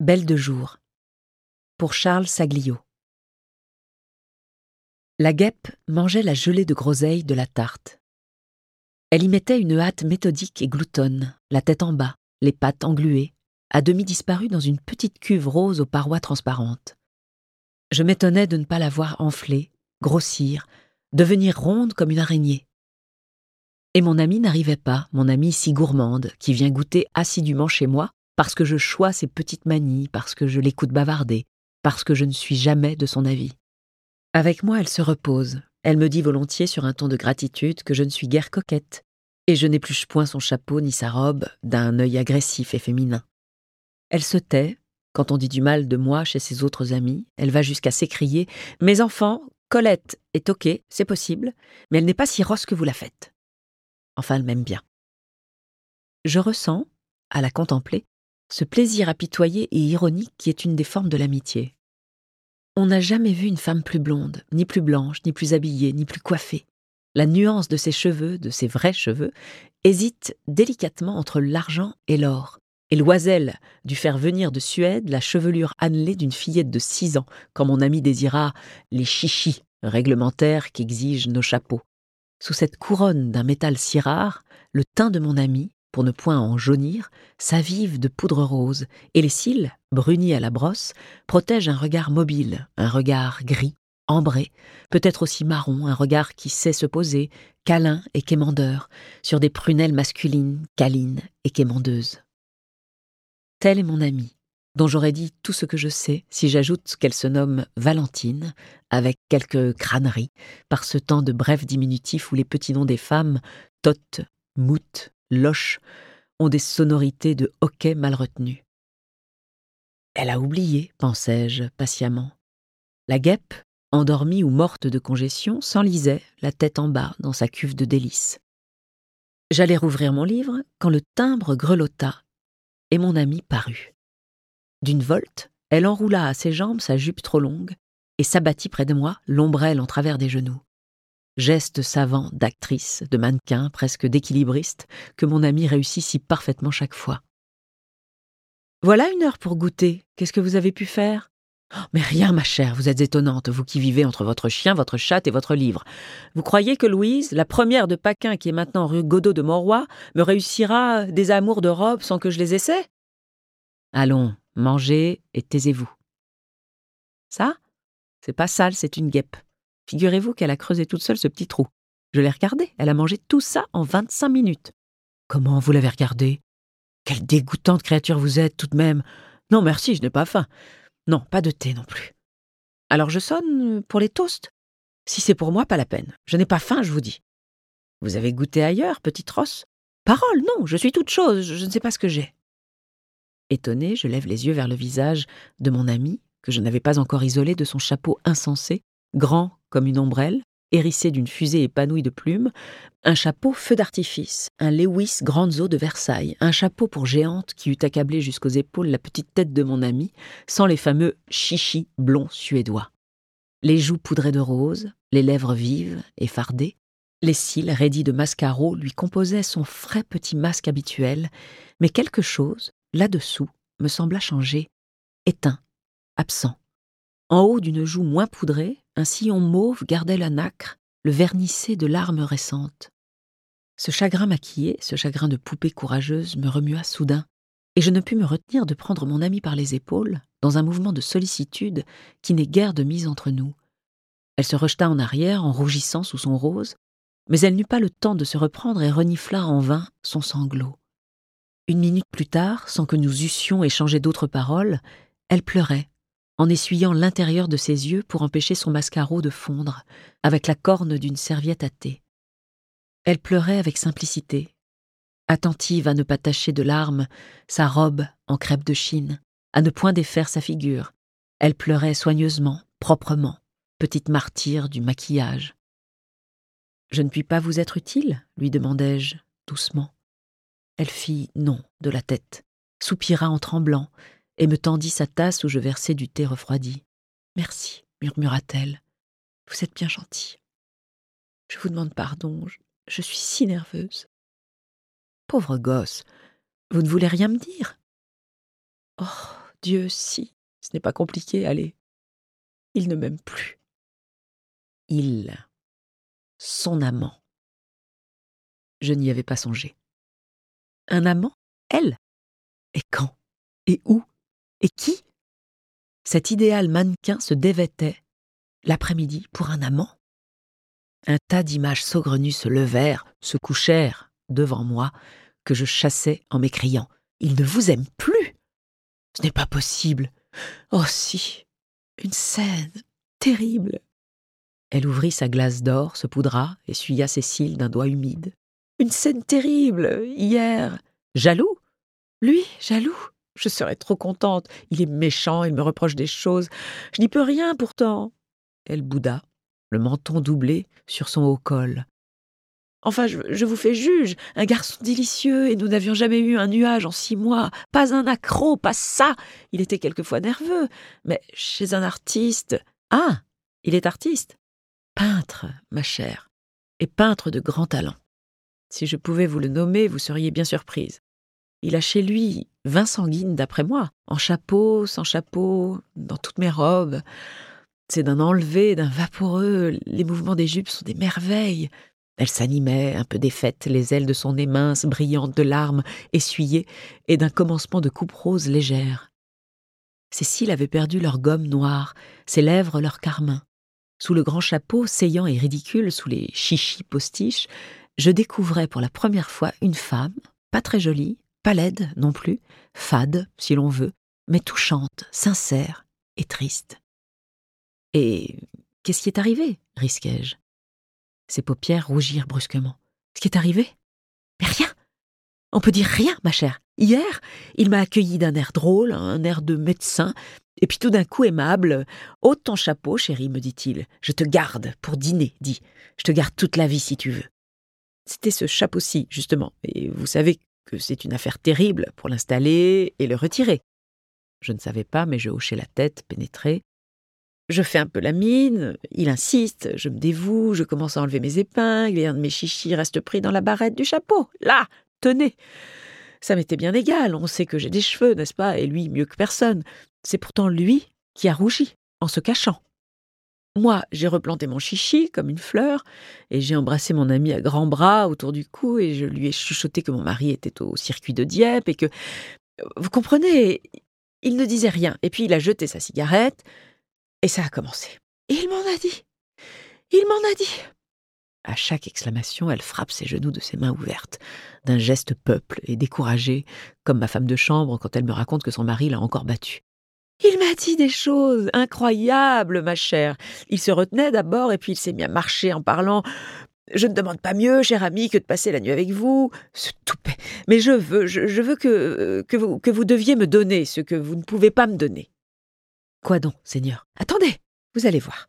Belle de jour, pour Charles Saglio. La guêpe mangeait la gelée de groseille de la tarte. Elle y mettait une hâte méthodique et gloutonne, la tête en bas, les pattes engluées, à demi disparue dans une petite cuve rose aux parois transparentes. Je m'étonnais de ne pas la voir enfler, grossir, devenir ronde comme une araignée. Et mon amie n'arrivait pas, mon amie si gourmande, qui vient goûter assidûment chez moi, parce que je choisis ses petites manies, parce que je l'écoute bavarder, parce que je ne suis jamais de son avis. Avec moi, elle se repose. Elle me dit volontiers sur un ton de gratitude que je ne suis guère coquette, et je n'épluche point son chapeau ni sa robe d'un œil agressif et féminin. Elle se tait. Quand on dit du mal de moi chez ses autres amis, elle va jusqu'à s'écrier « Mes enfants, Colette est ok, c'est possible, mais elle n'est pas si rosse que vous la faites. » Enfin, elle m'aime bien. Je ressens, à la contempler, ce plaisir apitoyé et ironique qui est une des formes de l'amitié. On n'a jamais vu une femme plus blonde, ni plus blanche, ni plus habillée, ni plus coiffée. La nuance de ses cheveux, de ses vrais cheveux, hésite délicatement entre l'argent et l'or. Et l'oiselle dut faire venir de Suède la chevelure annelée d'une fillette de 6 ans, quand mon ami désira les chichis réglementaires qu'exigent nos chapeaux. Sous cette couronne d'un métal si rare, le teint de mon ami, pour ne point en jaunir, s'avive de poudre rose, et les cils, brunis à la brosse, protègent un regard mobile, un regard gris, ambré, peut-être aussi marron, un regard qui sait se poser, câlin et quémandeur, sur des prunelles masculines, câlines et quémandeuses. Tel est mon ami, dont j'aurais dit tout ce que je sais si j'ajoute qu'elle se nomme Valentine, avec quelques crâneries, par ce temps de brefs diminutifs où les petits noms des femmes, Toth, Mout, Loche, ont des sonorités de hoquet mal retenues. Elle a oublié, pensais-je patiemment. La guêpe, endormie ou morte de congestion, s'enlisait, la tête en bas, dans sa cuve de délices. J'allais rouvrir mon livre quand le timbre grelotta et mon amie parut. D'une volte, elle enroula à ses jambes sa jupe trop longue et s'abattit près de moi, l'ombrelle en travers des genoux. Geste savant d'actrice, de mannequin, presque d'équilibriste, que mon amie réussit si parfaitement chaque fois. « Voilà une heure pour goûter. Qu'est-ce que vous avez pu faire ? » ?»« Mais rien, ma chère, vous êtes étonnante, vous qui vivez entre votre chien, votre chatte et votre livre. Vous croyez que Louise, la première de Paquin qui est maintenant rue Godot de Montroy, me réussira des amours de robe sans que je les essaie ? Allons, mangez et taisez-vous. » Ça, c'est pas sale, c'est une guêpe. Figurez-vous qu'elle a creusé toute seule ce petit trou. Je l'ai regardée, elle a mangé tout ça en 25 minutes. Comment vous l'avez regardée ? Quelle dégoûtante créature vous êtes, tout de même. Non, merci, je n'ai pas faim. Non, pas de thé non plus. Alors je sonne pour les toasts. Si c'est pour moi, pas la peine. Je n'ai pas faim, je vous dis. Vous avez goûté ailleurs, petite rosse ? Parole, non, je suis toute chose, je ne sais pas ce que j'ai. Étonnée, je lève les yeux vers le visage de mon ami, que je n'avais pas encore isolé de son chapeau insensé, grand comme une ombrelle, hérissé d'une fusée épanouie de plumes, un chapeau feu d'artifice, un Lewis Grandes Eaux de Versailles, un chapeau pour géante qui eût accablé jusqu'aux épaules la petite tête de mon ami, sans les fameux chichis blonds suédois. Les joues poudrées de rose, les lèvres vives et fardées, les cils raidis de mascaro lui composaient son frais petit masque habituel, mais quelque chose, là-dessous, me sembla changer, éteint, absent. En haut d'une joue moins poudrée, un sillon mauve gardait la nacre, le vernissait de larmes récentes. Ce chagrin maquillé, ce chagrin de poupée courageuse me remua soudain, et je ne pus me retenir de prendre mon amie par les épaules, dans un mouvement de sollicitude qui n'est guère de mise entre nous. Elle se rejeta en arrière en rougissant sous son rose, mais elle n'eut pas le temps de se reprendre et renifla en vain son sanglot. Une minute plus tard, sans que nous eussions échangé d'autres paroles, elle pleurait, en essuyant l'intérieur de ses yeux pour empêcher son mascaro de fondre, avec la corne d'une serviette à thé. Elle pleurait avec simplicité, attentive à ne pas tacher de larmes sa robe en crêpe de Chine, à ne point défaire sa figure. Elle pleurait soigneusement, proprement, petite martyre du maquillage. « Je ne puis pas vous être utile ?» lui demandai-je, doucement. Elle fit non de la tête, soupira en tremblant, et me tendit sa tasse où je versais du thé refroidi. « Merci, murmura-t-elle. Vous êtes bien gentil. Je vous demande pardon, je suis si nerveuse. » Pauvre gosse, vous ne voulez rien me dire ? Oh, Dieu, si, ce n'est pas compliqué, allez. Il ne m'aime plus. Il, son amant. Je n'y avais pas songé. Un amant? Elle? Et quand? Et où? Et qui? Cet idéal mannequin se dévêtait, l'après-midi, pour un amant. Un tas d'images saugrenues se levèrent, se couchèrent devant moi, que je chassais en m'écriant « Il ne vous aime plus ! Ce n'est pas possible ! Oh si! Une scène terrible !» Elle ouvrit sa glace d'or, se poudra, essuya ses cils d'un doigt humide. « Une scène terrible, hier ! Jaloux? Lui, jaloux? Je serais trop contente. Il est méchant, il me reproche des choses. Je n'y peux rien pourtant. » Elle bouda, le menton doublé sur son haut col. « Enfin, je vous fais juge, un garçon délicieux, et nous n'avions jamais eu un nuage en 6 mois. Pas un accroc, pas ça. Il était quelquefois nerveux, mais chez un artiste... » « Ah, il est artiste? » « Peintre, ma chère, et peintre de grand talent. Si je pouvais vous le nommer, vous seriez bien surprise. Il a chez lui 20 sanguines d'après moi, en chapeau, sans chapeau, dans toutes mes robes. C'est d'un enlevé, d'un vaporeux, les mouvements des jupes sont des merveilles. » Elle s'animait, un peu défaite, les ailes de son nez mince, brillantes de larmes, essuyées, et d'un commencement de coupe rose légère. Ses cils avaient perdu leur gomme noire, ses lèvres leur carmin. Sous le grand chapeau, saillant et ridicule, sous les chichis postiches, je découvrais pour la première fois une femme, pas très jolie, pas laide non plus, fade, si l'on veut, mais touchante, sincère et triste. « Et qu'est-ce qui est arrivé ?» risquai-je. Ses paupières rougirent brusquement. « Ce qui est arrivé ? Mais rien. On peut dire rien, ma chère. Hier, il m'a accueilli d'un air drôle, un air de médecin, et puis tout d'un coup aimable. « Ôte ton chapeau, chérie, me dit-il. Je te garde pour dîner, dis. Je te garde toute la vie si tu veux. » C'était ce chapeau-ci, justement, et vous savez que c'est une affaire terrible pour l'installer et le retirer. Je ne savais pas, mais je hochai la tête, pénétré. Je fais un peu la mine, il insiste, je me dévoue, je commence à enlever mes épingles, et un de mes chichis reste pris dans la barrette du chapeau. Là, tenez. Ça m'était bien égal, on sait que j'ai des cheveux, n'est-ce pas, et lui mieux que personne. C'est pourtant lui qui a rougi, en se cachant. Moi, j'ai replanté mon chichi comme une fleur, et j'ai embrassé mon ami à grands bras autour du cou, et je lui ai chuchoté que mon mari était au circuit de Dieppe, et que... Vous comprenez, il ne disait rien, et puis il a jeté sa cigarette, et ça a commencé. Et il m'en a dit. Il m'en a dit. À chaque exclamation, elle frappe ses genoux de ses mains ouvertes, d'un geste peuple et découragé, comme ma femme de chambre quand elle me raconte que son mari l'a encore battue. Il m'a dit des choses incroyables, ma chère. Il se retenait d'abord, et puis il s'est mis à marcher en parlant. Je ne demande pas mieux, cher ami, que de passer la nuit avec vous. Ce toupet. Mais je veux que vous deviez me donner ce que vous ne pouvez pas me donner. Quoi donc, Seigneur? Attendez, vous allez voir.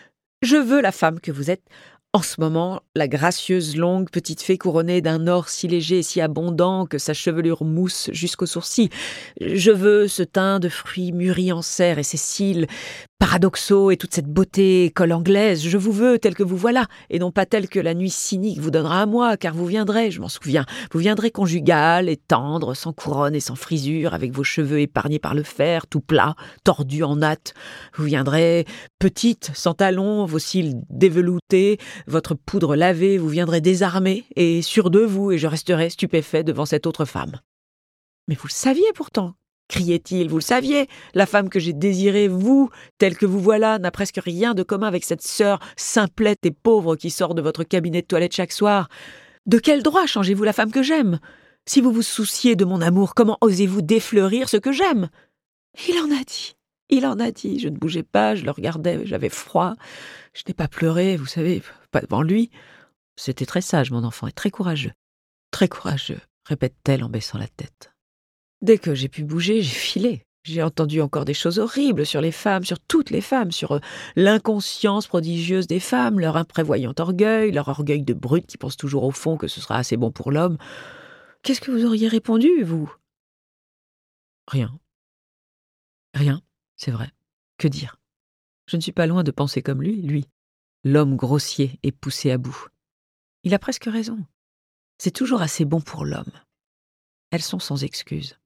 Je veux la femme que vous êtes en ce moment, la gracieuse longue petite fée couronnée d'un or si léger et si abondant que sa chevelure mousse jusqu'aux sourcils. Je veux ce teint de fruits mûris en serre et ces cils paradoxaux et toute cette beauté école anglaise. Je vous veux tel que vous voilà, et non pas tel que la nuit cynique vous donnera à moi, car vous viendrez, je m'en souviens, vous viendrez conjugal et tendre, sans couronne et sans frisure, avec vos cheveux épargnés par le fer, tout plats, tordus en natte. Vous viendrez petite, sans talons, vos cils déveloutés, votre poudre lavée, vous viendrez désarmé et sûr de vous, et je resterai stupéfait devant cette autre femme. Mais vous le saviez pourtant, criait-il, vous le saviez, la femme que j'ai désirée, vous, telle que vous voilà, n'a presque rien de commun avec cette sœur simplette et pauvre qui sort de votre cabinet de toilette chaque soir. De quel droit changez-vous la femme que j'aime? Si vous vous souciez de mon amour, comment osez-vous défleurir ce que j'aime? Il en a dit. Il en a dit, je ne bougeais pas, je le regardais, j'avais froid. Je n'ai pas pleuré, vous savez, pas devant lui. C'était très sage, mon enfant, et très courageux, répète-t-elle en baissant la tête. Dès que j'ai pu bouger, j'ai filé. J'ai entendu encore des choses horribles sur les femmes, sur toutes les femmes, sur l'inconscience prodigieuse des femmes, leur imprévoyant orgueil, leur orgueil de brute qui pense toujours au fond que ce sera assez bon pour l'homme. Qu'est-ce que vous auriez répondu, vous? Rien. Rien, c'est vrai. Que dire? Je ne suis pas loin de penser comme lui, l'homme grossier et poussé à bout. Il a presque raison. C'est toujours assez bon pour l'homme. Elles sont sans excuse.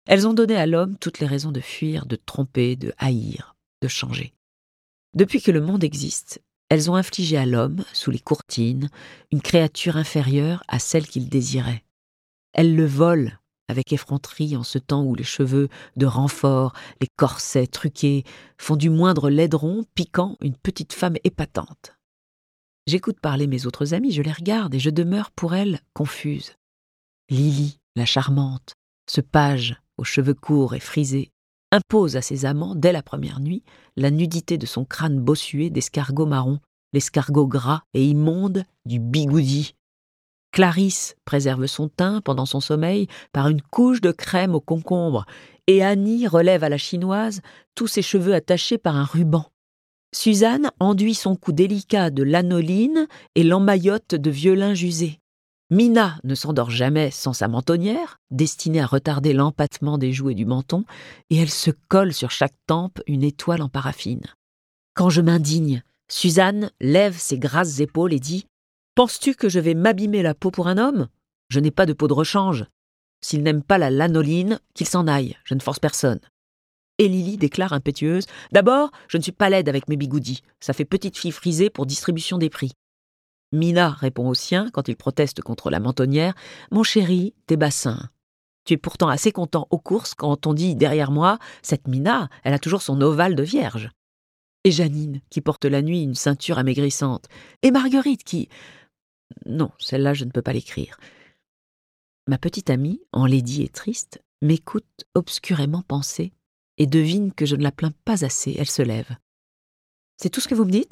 Elles ont donné à l'homme toutes les raisons de fuir, de tromper, de haïr, de changer. Depuis que le monde existe, elles ont infligé à l'homme, sous les courtines, une créature inférieure à celle qu'il désirait. Elles le volent avec effronterie en ce temps où les cheveux de renfort, les corsets truqués font du moindre laideron piquant une petite femme épatante. J'écoute parler mes autres amies, je les regarde et je demeure pour elles confuse. Lily, la charmante, ce page aux cheveux courts et frisés, impose à ses amants, dès la première nuit, la nudité de son crâne bossué d'escargot marron, l'escargot gras et immonde du bigoudi. Clarisse préserve son teint pendant son sommeil par une couche de crème au concombre, et Annie relève à la chinoise tous ses cheveux attachés par un ruban. Suzanne enduit son cou délicat de lanoline et l'emmaillote de violin jusé. Mina ne s'endort jamais sans sa mentonnière, destinée à retarder l'empattement des joues et du menton, et elle se colle sur chaque tempe une étoile en paraffine. Quand je m'indigne, Suzanne lève ses grasses épaules et dit « Penses-tu que je vais m'abîmer la peau pour un homme ? Je n'ai pas de peau de rechange. S'il n'aime pas la lanoline, qu'il s'en aille, je ne force personne. » Et Lily déclare impétueuse « D'abord, je ne suis pas laide avec mes bigoudis, ça fait petite fille frisée pour distribution des prix. » Mina répond au sien, quand il proteste contre la mentonnière « Mon chéri, tes bassins. Tu es pourtant assez content aux courses quand on dit derrière moi « Cette Mina, elle a toujours son ovale de vierge. » Et Janine, qui porte la nuit une ceinture amaigrissante. Et Marguerite, qui... Non, celle-là, je ne peux pas l'écrire. Ma petite amie, enlaidie et triste, m'écoute obscurément penser et devine que je ne la plains pas assez. Elle se lève. « C'est tout ce que vous me dites ? »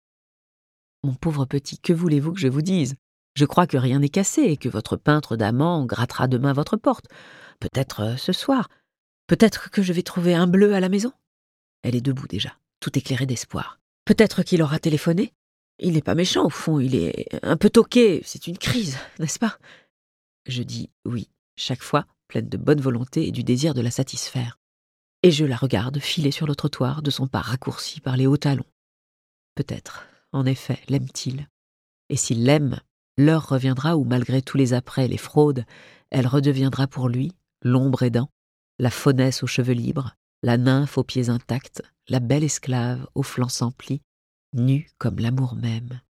Mon pauvre petit, que voulez-vous que je vous dise ? Je crois que rien n'est cassé et que votre peintre d'amant grattera demain votre porte. Peut-être ce soir. Peut-être que je vais trouver un bleu à la maison. Elle est debout déjà, tout éclairée d'espoir. Peut-être qu'il aura téléphoné. Il n'est pas méchant au fond, il est un peu toqué. C'est une crise, n'est-ce pas ? Je dis oui, chaque fois, pleine de bonne volonté et du désir de la satisfaire. Et je la regarde filer sur le trottoir de son pas raccourci par les hauts talons. Peut-être. En effet, l'aime-t-il ? Et s'il l'aime, l'heure reviendra où, malgré tous les apprêts et les fraudes, elle redeviendra pour lui, l'ombre aidant, la faunesse aux cheveux libres, la nymphe aux pieds intacts, la belle esclave aux flancs sans plis, nue comme l'amour même.